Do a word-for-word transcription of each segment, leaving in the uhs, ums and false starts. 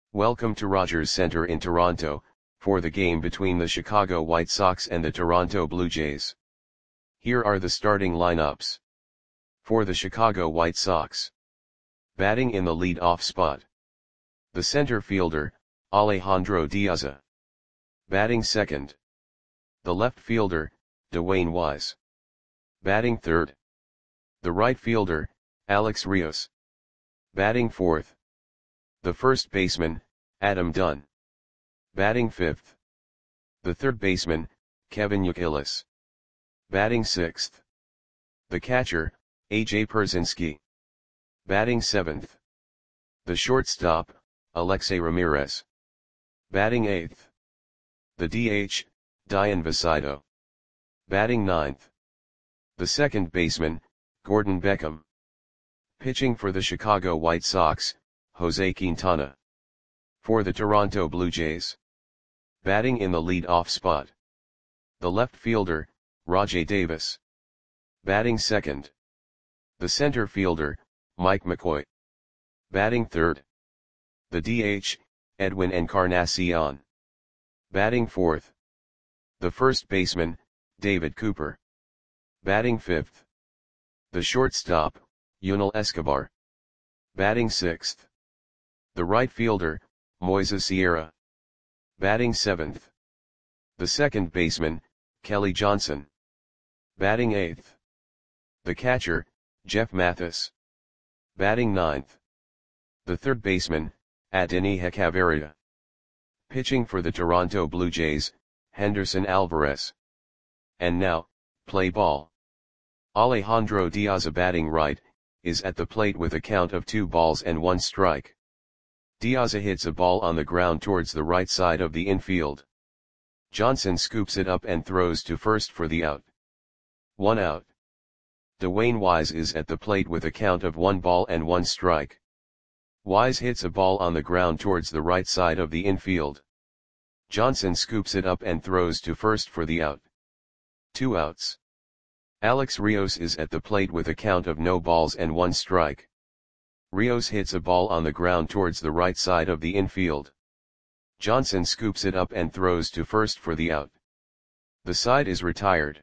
Welcome to Rogers Centre in Toronto, for the game between the Chicago White Sox and the Toronto Blue Jays. Here are the starting lineups. For the Chicago White Sox. Batting in the lead-off spot. The center fielder, Alejandro Diaz. Batting second. The left fielder, Dwayne Wise. Batting third. The right fielder, Alex Rios. Batting fourth. The first baseman, Adam Dunn. Batting fifth. The third baseman, Kevin Youkilis. Batting sixth. The catcher, A J Pierzynski. Batting seventh. The shortstop, Alexei Ramirez. Batting eighth. The D H, Dian Visito. Batting ninth. The second baseman, Gordon Beckham. Pitching for the Chicago White Sox, Jose Quintana. For the Toronto Blue Jays. Batting in the lead-off spot. The left fielder, Rajai Davis. Batting second. The center fielder, Mike McCoy. Batting third. The D H, Edwin Encarnacion. Batting fourth. The first baseman, David Cooper. Batting fifth. The shortstop, Yunel Escobar. Batting sixth. The right fielder, Moises Sierra. Batting seventh. The second baseman, Kelly Johnson. Batting eighth. The catcher, Jeff Mathis. Batting ninth. The third baseman, Adeiny Hechavarria. Pitching for the Toronto Blue Jays, Henderson Alvarez. And now, play ball. Alejandro Diaz, batting right, is at the plate with a count of two balls and one strike. Diaz hits a ball on the ground towards the right side of the infield. Johnson scoops it up and throws to first for the out. One out. Dwayne Wise is at the plate with a count of one ball and one strike. Wise hits a ball on the ground towards the right side of the infield. Johnson scoops it up and throws to first for the out. Two outs. Alex Rios is at the plate with a count of no balls and one strike. Rios hits a ball on the ground towards the right side of the infield. Johnson scoops it up and throws to first for the out. The side is retired.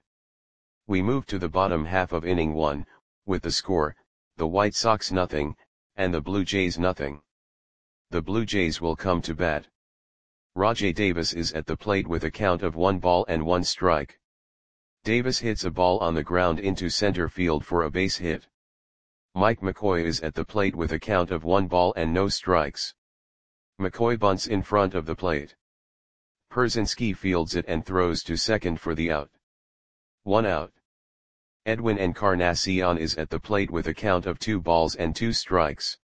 We move to the bottom half of inning one, with the score, the White Sox nothing, and the Blue Jays nothing. The Blue Jays will come to bat. Rajai Davis is at the plate with a count of one ball and one strike. Davis hits a ball on the ground into center field for a base hit. Mike McCoy is at the plate with a count of one ball and no strikes. McCoy bunts in front of the plate. Pierzynski fields it and throws to second for the out. One out. Edwin Encarnacion is at the plate with a count of two balls and two strikes.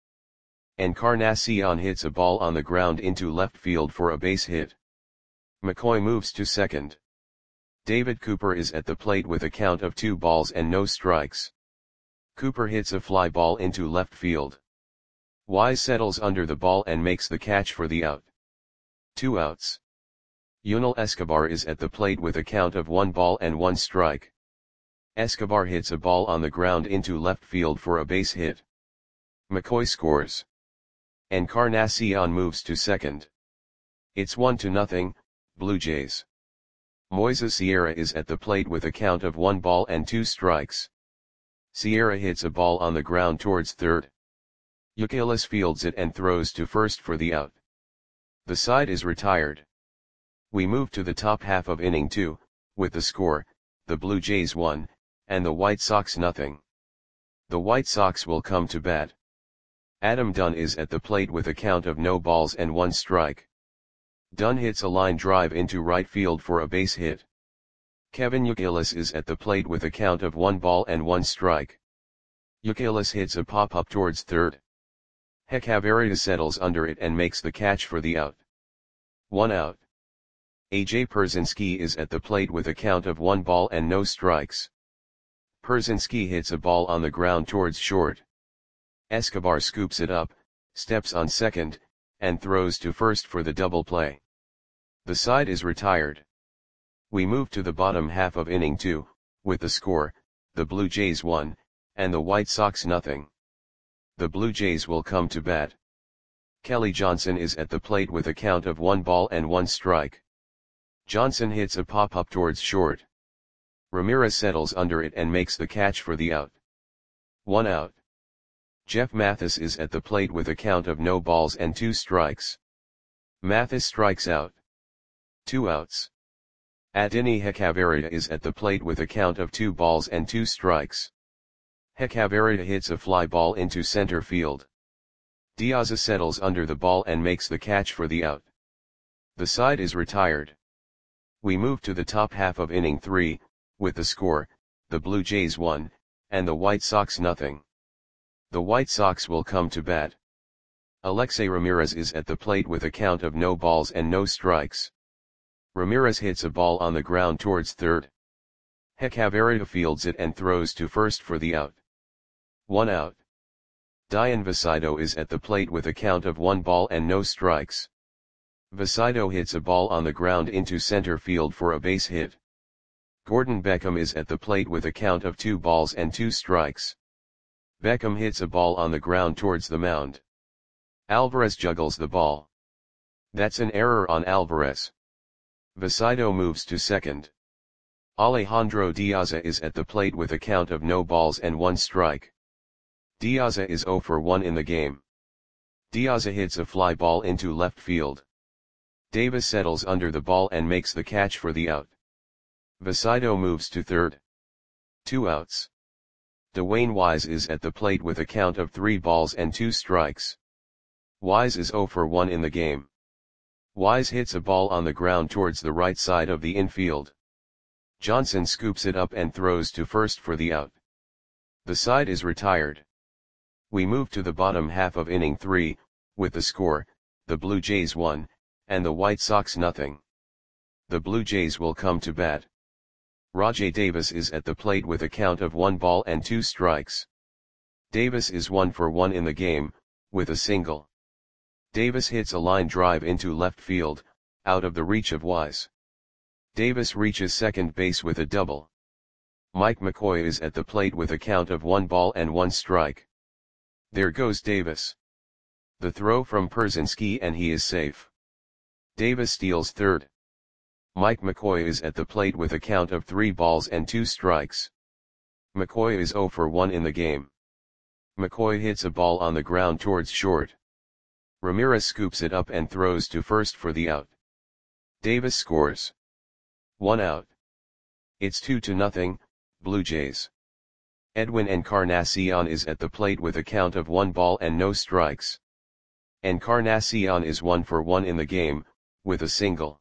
Encarnacion hits a ball on the ground into left field for a base hit. McCoy moves to second. David Cooper is at the plate with a count of two balls and no strikes. Cooper hits a fly ball into left field. Wise settles under the ball and makes the catch for the out. Two outs. Yunel Escobar is at the plate with a count of one ball and one strike. Escobar hits a ball on the ground into left field for a base hit. McCoy scores. Encarnacion moves to second. It's one to nothing, Blue Jays. Moises Sierra is at the plate with a count of one ball and two strikes. Sierra hits a ball on the ground towards third. Youkilis fields it and throws to first for the out. The side is retired. We move to the top half of inning two, with the score, the Blue Jays one, and the White Sox nothing. The White Sox will come to bat. Adam Dunn is at the plate with a count of no balls and one strike. Dunn hits a line drive into right field for a base hit. Kevin Youkilis is at the plate with a count of one ball and one strike. Youkilis hits a pop-up towards third. Hechavarria settles under it and makes the catch for the out. One out. A J Pierzynski is at the plate with a count of one ball and no strikes. Pierzynski hits a ball on the ground towards short. Escobar scoops it up, steps on second, and throws to first for the double play. The side is retired. We move to the bottom half of inning two, with the score, the Blue Jays one, and the White Sox nothing. The Blue Jays will come to bat. Kelly Johnson is at the plate with a count of one ball and one strike. Johnson hits a pop-up towards short. Ramirez settles under it and makes the catch for the out. One out. Jeff Mathis is at the plate with a count of no balls and two strikes. Mathis strikes out. Two outs. Adini Hechavarria is at the plate with a count of two balls and two strikes. Hechavarria hits a fly ball into center field. Diaz settles under the ball and makes the catch for the out. The side is retired. We move to the top half of inning three, with the score, the Blue Jays one, and the White Sox nothing. The White Sox will come to bat. Alexei Ramirez is at the plate with a count of no balls and no strikes. Ramirez hits a ball on the ground towards third. Hechavarria fields it and throws to first for the out. One out. Dayan Visido is at the plate with a count of one ball and no strikes. Visido hits a ball on the ground into center field for a base hit. Gordon Beckham is at the plate with a count of two balls and two strikes. Beckham hits a ball on the ground towards the mound. Alvarez juggles the ball. That's an error on Alvarez. Visido moves to second. Alejandro Diaz is at the plate with a count of no balls and one strike. Diaz is zero for one in the game. Diaz hits a fly ball into left field. Davis settles under the ball and makes the catch for the out. Visido moves to third. Two outs. Dwayne Wise is at the plate with a count of three balls and two strikes. Wise is zero for one in the game. Wise hits a ball on the ground towards the right side of the infield. Johnson scoops it up and throws to first for the out. The side is retired. We move to the bottom half of inning three, with the score, the Blue Jays one, and the White Sox nothing. The Blue Jays will come to bat. Rajai Davis is at the plate with a count of one ball and two strikes. Davis is one for one in the game, with a single. Davis hits a line drive into left field, out of the reach of Wise. Davis reaches second base with a double. Mike McCoy is at the plate with a count of one ball and one strike. There goes Davis. The throw from Pierzynski and he is safe. Davis steals third. Mike McCoy is at the plate with a count of three balls and two strikes. McCoy is zero for one in the game. McCoy hits a ball on the ground towards short. Ramirez scoops it up and throws to first for the out. Davis scores. One out. It's two to nothing, Blue Jays. Edwin Encarnacion is at the plate with a count of one ball and no strikes. Encarnacion is one for one in the game, with a single.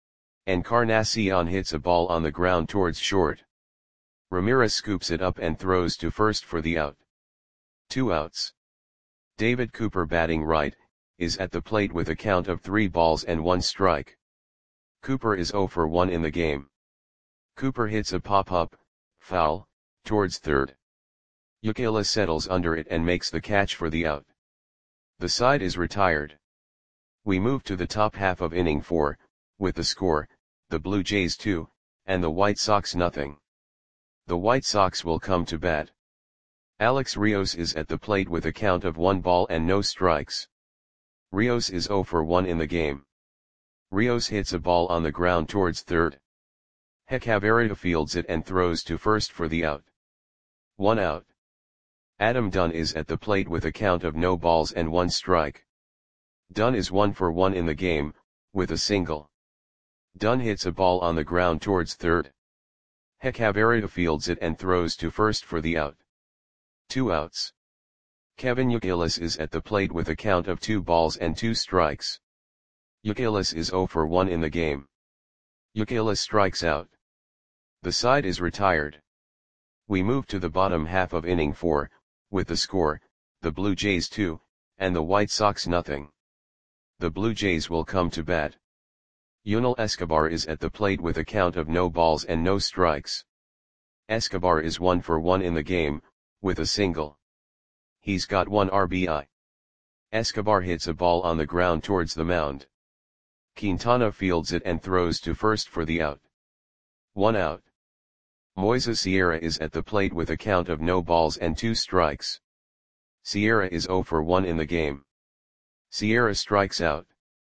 Encarnacion hits a ball on the ground towards short. Ramirez scoops it up and throws to first for the out. Two outs. David Cooper, batting right, is at the plate with a count of three balls and one strike. Cooper is zero for one in the game. Cooper hits a pop-up, foul, towards third. Youkilis settles under it and makes the catch for the out. The side is retired. We move to the top half of inning four, with the score, the Blue Jays two, and the White Sox nothing. The White Sox will come to bat. Alex Rios is at the plate with a count of one ball and no strikes. Rios is zero for one in the game. Rios hits a ball on the ground towards third. Hechavarria fields it and throws to first for the out. One out. Adam Dunn is at the plate with a count of no balls and one strike. Dunn is one for one in the game, with a single. Dunn hits a ball on the ground towards third. Hechavarria fields it and throws to first for the out. Two outs. Kevin Youkilis is at the plate with a count of two balls and two strikes. Youkilis is zero for one in the game. Youkilis strikes out. The side is retired. We move to the bottom half of inning four, with the score, the Blue Jays two, and the White Sox nothing. The Blue Jays will come to bat. Yunel Escobar is at the plate with a count of no balls and no strikes. Escobar is one for one in the game, with a single. He's got one R B I. Escobar hits a ball on the ground towards the mound. Quintana fields it and throws to first for the out. One out. Moises Sierra is at the plate with a count of no balls and two strikes. Sierra is zero for one in the game. Sierra strikes out.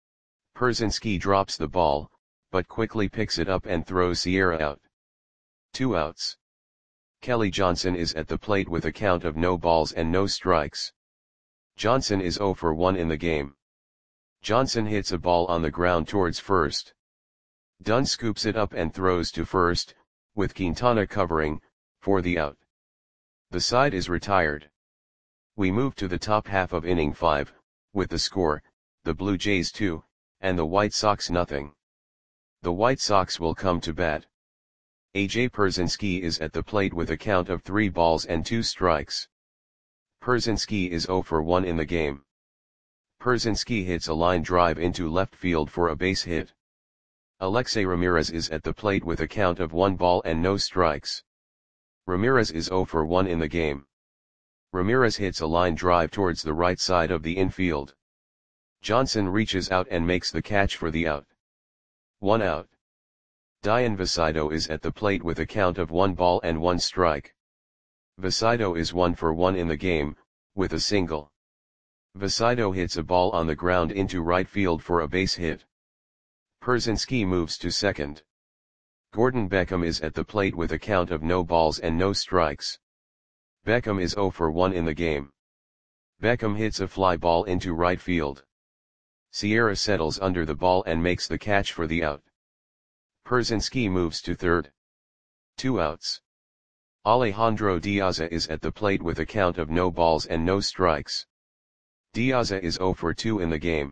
Pierzynski drops the ball, but quickly picks it up and throws Sierra out. Two outs. Kelly Johnson is at the plate with a count of no balls and no strikes. Johnson is zero for one in the game. Johnson hits a ball on the ground towards first. Dunn scoops it up and throws to first, with Quintana covering, for the out. The side is retired. We move to the top half of inning five, with the score, the Blue Jays two, and the White Sox nothing. The White Sox will come to bat. A J Pierzynski is at the plate with a count of three balls and two strikes. Pierzynski is zero for one in the game. Pierzynski hits a line drive into left field for a base hit. Alexei Ramirez is at the plate with a count of one ball and no strikes. Ramirez is zero for one in the game. Ramirez hits a line drive towards the right side of the infield. Johnson reaches out and makes the catch for the out. One out. Dian Visaido is at the plate with a count of one ball and one strike. Visaido is one for one in the game, with a single. Visaido hits a ball on the ground into right field for a base hit. Pierzynski moves to second. Gordon Beckham is at the plate with a count of no balls and no strikes. Beckham is zero for one in the game. Beckham hits a fly ball into right field. Sierra settles under the ball and makes the catch for the out. Pierzynski moves to third. Two outs. Alejandro Diaza is at the plate with a count of no balls and no strikes. Diaza is zero for two in the game.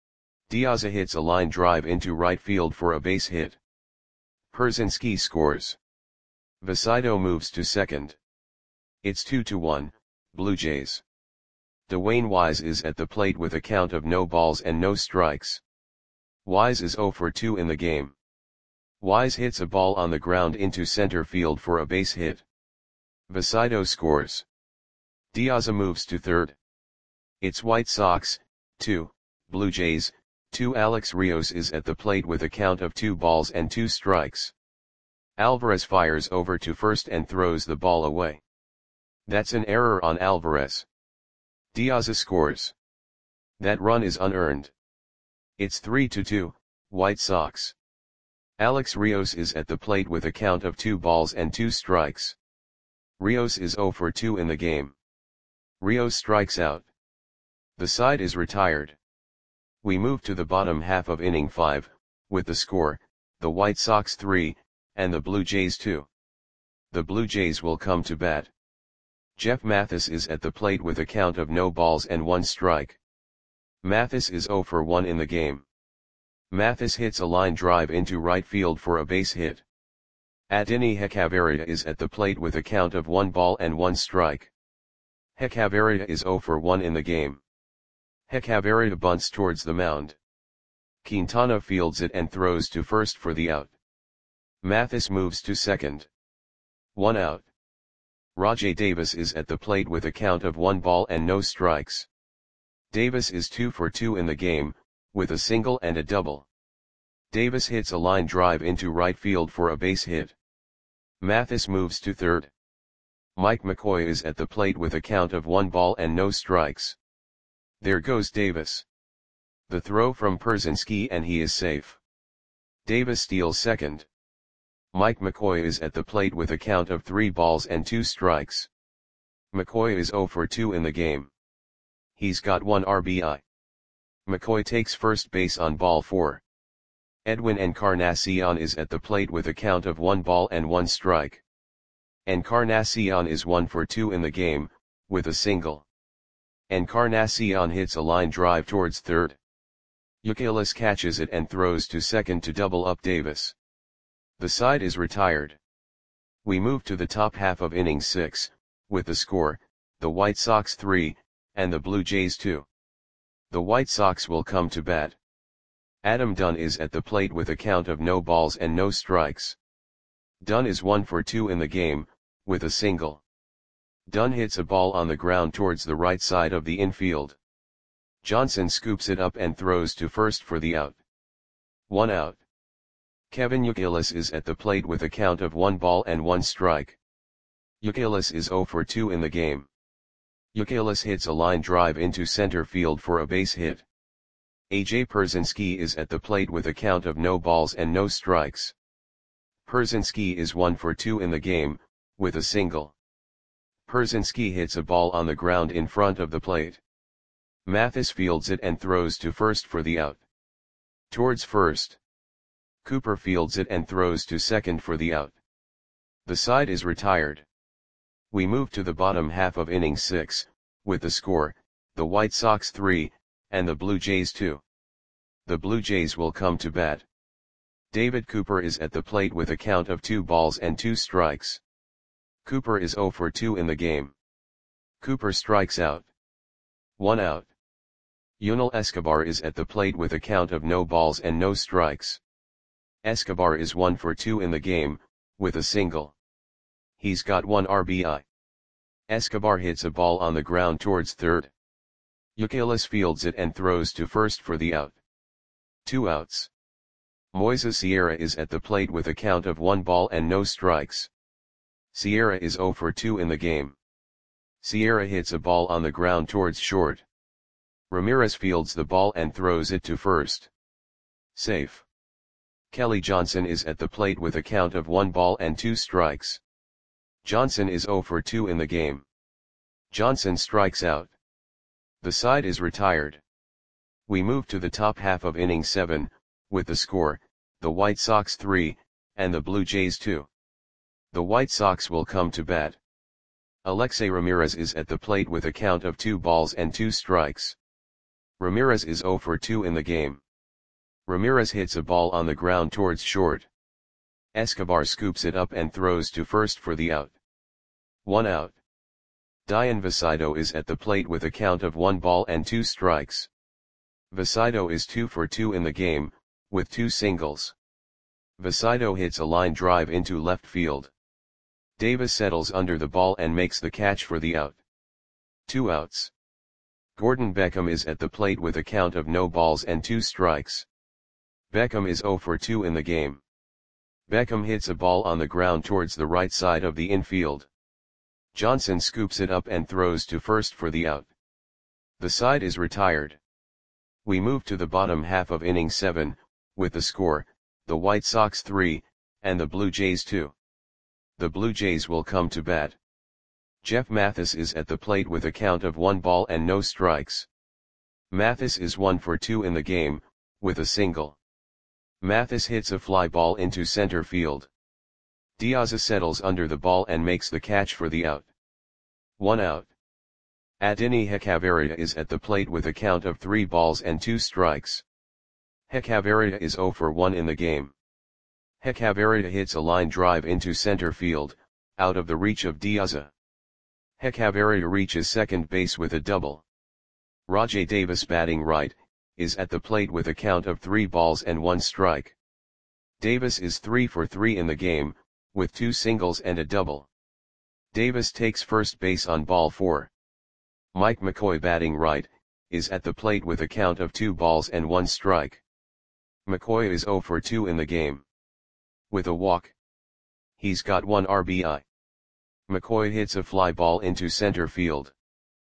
Diaza hits a line drive into right field for a base hit. Pierzynski scores. Visaido moves to second. It's two to one, Blue Jays. Dwayne Wise is at the plate with a count of no balls and no strikes. Wise is zero for two in the game. Wise hits a ball on the ground into center field for a base hit. Visaido scores. Diaza moves to third. It's White Sox, two, Blue Jays, two. Alex Rios is at the plate with a count of two balls and two strikes. Alvarez fires over to first and throws the ball away. That's an error on Alvarez. Diaza scores. That run is unearned. It's three to two, White Sox. Alex Rios is at the plate with a count of two balls and two strikes. Rios is zero for two in the game. Rios strikes out. The side is retired. We move to the bottom half of inning five, with the score, the White Sox three, and the Blue Jays two. The Blue Jays will come to bat. Jeff Mathis is at the plate with a count of no balls and one strike. Mathis is zero for one in the game. Mathis hits a line drive into right field for a base hit. Adeiny Hechavarria is at the plate with a count of one ball and one strike. Hechavarria is zero for one in the game. Hechavarria bunts towards the mound. Quintana fields it and throws to first for the out. Mathis moves to second. One out. Rajai Davis is at the plate with a count of one ball and no strikes. Davis is two for two in the game, with a single and a double. Davis hits a line drive into right field for a base hit. Mathis moves to third. Mike McCoy is at the plate with a count of one ball and no strikes. There goes Davis. The throw from Pierzynski and he is safe. Davis steals second. Mike McCoy is at the plate with a count of three balls and two strikes. McCoy is zero for two in the game. He's got one R B I. McCoy takes first base on ball four. Edwin Encarnacion is at the plate with a count of one ball and one strike. Encarnacion is one for two in the game, with a single. Encarnacion hits a line drive towards third. Youkilis catches it and throws to second to double up Davis. The side is retired. We move to the top half of inning six, with the score, the White Sox three, and the Blue Jays two. The White Sox will come to bat. Adam Dunn is at the plate with a count of no balls and no strikes. Dunn is one for two in the game, with a single. Dunn hits a ball on the ground towards the right side of the infield. Johnson scoops it up and throws to first for the out. One out. Kevin Youkilis is at the plate with a count of one ball and one strike. Youkilis is zero for two in the game. Youkilis hits a line drive into center field for a base hit. A J Pierzynski is at the plate with a count of no balls and no strikes. Pierzynski is one for two in the game, with a single. Pierzynski hits a ball on the ground in front of the plate. Mathis fields it and throws to first for the out. Towards first. Cooper fields it and throws to second for the out. The side is retired. We move to the bottom half of inning six, with the score, the White Sox three, and the Blue Jays two. The Blue Jays will come to bat. David Cooper is at the plate with a count of two balls and two strikes. Cooper is zero for two in the game. Cooper strikes out. One out. Yunel Escobar is at the plate with a count of no balls and no strikes. Escobar is one for two in the game, with a single. He's got one R B I. Escobar hits a ball on the ground towards third. Youkilis fields it and throws to first for the out. Two outs. Moises Sierra is at the plate with a count of one ball and no strikes. Sierra is zero for two in the game. Sierra hits a ball on the ground towards short. Ramirez fields the ball and throws it to first. Safe. Kelly Johnson is at the plate with a count of one ball and two strikes. Johnson is zero for two in the game. Johnson strikes out. The side is retired. We move to the top half of inning seven, with the score, the White Sox three, and the Blue Jays two. The White Sox will come to bat. Alexei Ramirez is at the plate with a count of two balls and two strikes. Ramirez is zero for two in the game. Ramirez hits a ball on the ground towards short. Escobar scoops it up and throws to first for the out. One out. Dian Vasido is at the plate with a count of one ball and two strikes. Vasido is two for two in the game, with two singles. Vasido hits a line drive into left field. Davis settles under the ball and makes the catch for the out. Two outs. Gordon Beckham is at the plate with a count of no balls and two strikes. Beckham is zero for two in the game. Beckham hits a ball on the ground towards the right side of the infield. Johnson scoops it up and throws to first for the out. The side is retired. We move to the bottom half of inning seven, with the score, the White Sox three, and the Blue Jays two. The Blue Jays will come to bat. Jeff Mathis is at the plate with a count of one ball and no strikes. Mathis is one for two in the game, with a single. Mathis hits a fly ball into center field. Diaz settles under the ball and makes the catch for the out. One out. Adeiny Hechavarria is at the plate with a count of three balls and two strikes. Hechavarria is zero for one in the game. Hechavarria hits a line drive into center field, out of the reach of Diaz. Hechavarria reaches second base with a double. Rajai Davis, batting right, is at the plate with a count of three balls and one strike. Davis is three for three in the game, with two singles and a double. Davis takes first base on ball four. Mike McCoy, batting right, is at the plate with a count of two balls and one strike. McCoy is zero for two in the game. With a walk. He's got one R B I. McCoy hits a fly ball into center field.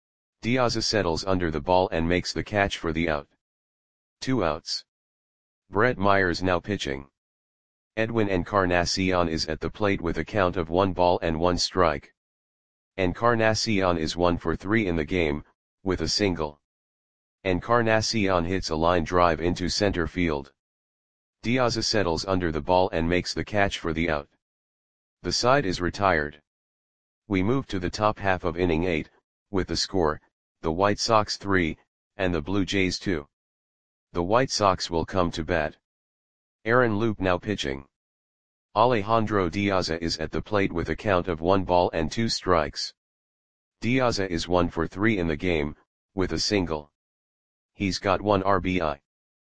Diaz settles under the ball and makes the catch for the out. Two outs. Brett Myers now pitching. Edwin Encarnacion is at the plate with a count of one ball and one strike. Encarnacion is one for three in the game, with a single. Encarnacion hits a line drive into center field. Diaz settles under the ball and makes the catch for the out. The side is retired. We move to the top half of inning eight, with the score, the White Sox three, and the Blue Jays two. The White Sox will come to bat. Aaron Loup now pitching. Alejandro Diaz is at the plate with a count of one ball and two strikes. Diaz is one for three in the game, with a single. He's got one R B I.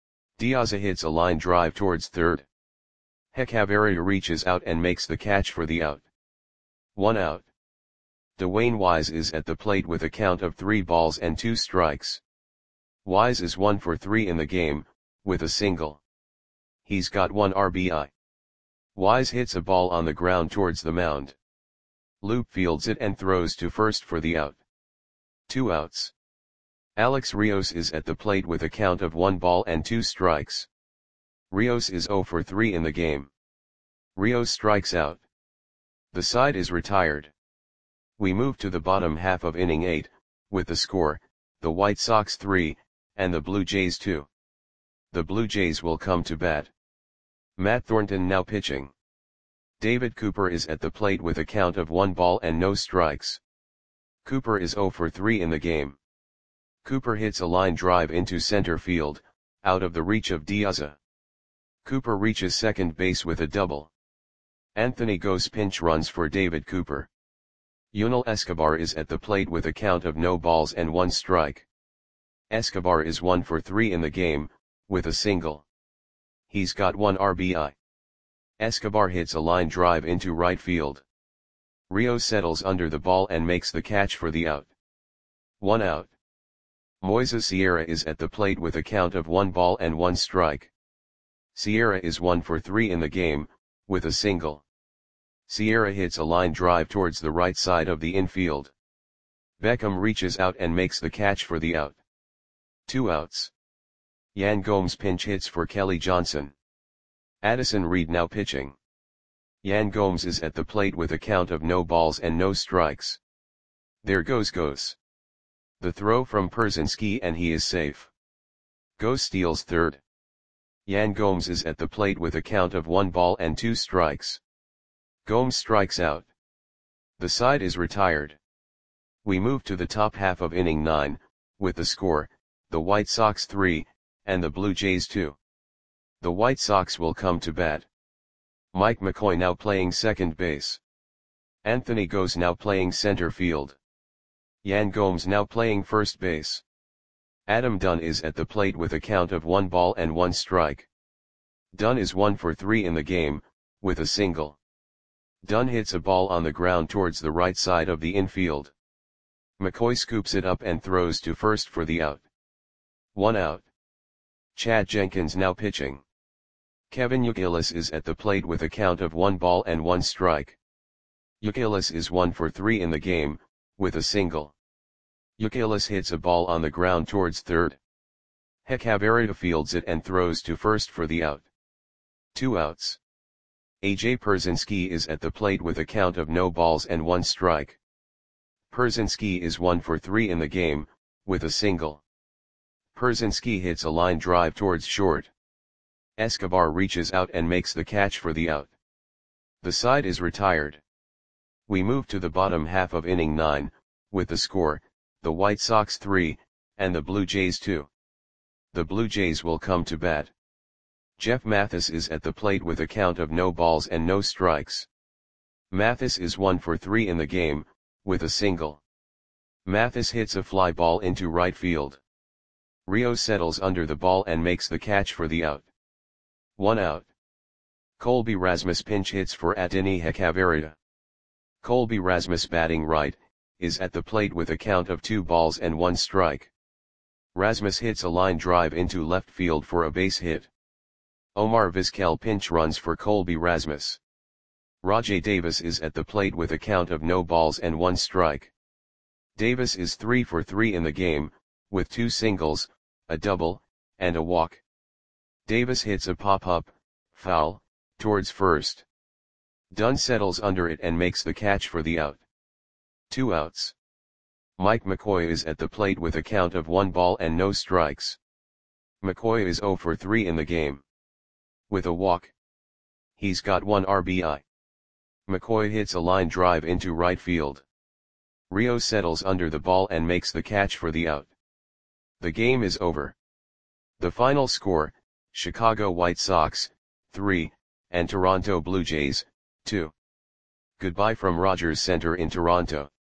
Diaz hits a line drive towards third. Hechavarria reaches out and makes the catch for the out. One out. Dwayne Wise is at the plate with a count of three balls and two strikes. Wise is one for three in the game, with a single. He's got one R B I. Wise hits a ball on the ground towards the mound. Loup fields it and throws to first for the out. Two outs. Alex Rios is at the plate with a count of one ball and two strikes. Rios is zero for three in the game. Rios strikes out. The side is retired. We move to the bottom half of inning eight, with the score, the White Sox three, and the Blue Jays two. The Blue Jays will come to bat. Matt Thornton now pitching. David Cooper is at the plate with a count of one ball and no strikes. Cooper is zero for three in the game. Cooper hits a line drive into center field, out of the reach of Diaza. Cooper reaches second base with a double. Anthony Gose pinch runs for David Cooper. Yunel Escobar is at the plate with a count of no balls and one strike. Escobar is one for three in the game, with a single. He's got one R B I. Escobar hits a line drive into right field. Rios settles under the ball and makes the catch for the out. One out. Moises Sierra is at the plate with a count of one ball and one strike. Sierra is one for three in the game, with a single. Sierra hits a line drive towards the right side of the infield. Beckham reaches out and makes the catch for the out. Two outs. Yan Gomes pinch hits for Kelly Johnson. Addison Reed now pitching. Yan Gomes is at the plate with a count of no balls and no strikes. There goes Gose. The throw from Pierzynski and he is safe. Gose steals third. Yan Gomes is at the plate with a count of one ball and two strikes. Gomes strikes out. The side is retired. We move to the top half of inning nine, with the score, the White Sox three, and the Blue Jays two. The White Sox will come to bat. Mike McCoy now playing second base. Anthony Gose now playing center field. Yan Gomes now playing first base. Adam Dunn is at the plate with a count of one ball and one strike. Dunn is one for three in the game, with a single. Dunn hits a ball on the ground towards the right side of the infield. McCoy scoops it up and throws to first for the out. One out. Chad Jenkins now pitching. Kevin Youkilis is at the plate with a count of one ball and one strike. Youkilis is one for three in the game, with a single. Youkilis hits a ball on the ground towards third. Hechavarria fields it and throws to first for the out. Two outs. A J Pierzynski is at the plate with a count of no balls and one strike. Pierzynski is one for three in the game, with a single. Pierzynski hits a line drive towards short. Escobar reaches out and makes the catch for the out. The side is retired. We move to the bottom half of inning nine, with the score, the White Sox three, and the Blue Jays two. The Blue Jays will come to bat. Jeff Mathis is at the plate with a count of no balls and no strikes. Mathis is one for three in the game, with a single. Mathis hits a fly ball into right field. Rios settles under the ball and makes the catch for the out. One out. Colby Rasmus pinch hits for Adeiny Hechavarria. Colby Rasmus batting right, is at the plate with a count of two balls and one strike. Rasmus hits a line drive into left field for a base hit. Omar Vizquel pinch runs for Colby Rasmus. Rajai Davis is at the plate with a count of no balls and one strike. Davis is three for three in the game, with two singles, a double, and a walk. Davis hits a pop-up, foul, towards first. Dunn settles under it and makes the catch for the out. Two outs. Mike McCoy is at the plate with a count of one ball and no strikes. McCoy is zero for three in the game. With a walk. He's got one R B I. McCoy hits a line drive into right field. Rios settles under the ball and makes the catch for the out. The game is over. The final score, Chicago White Sox, three, and Toronto Blue Jays, two. Goodbye from Rogers Center in Toronto.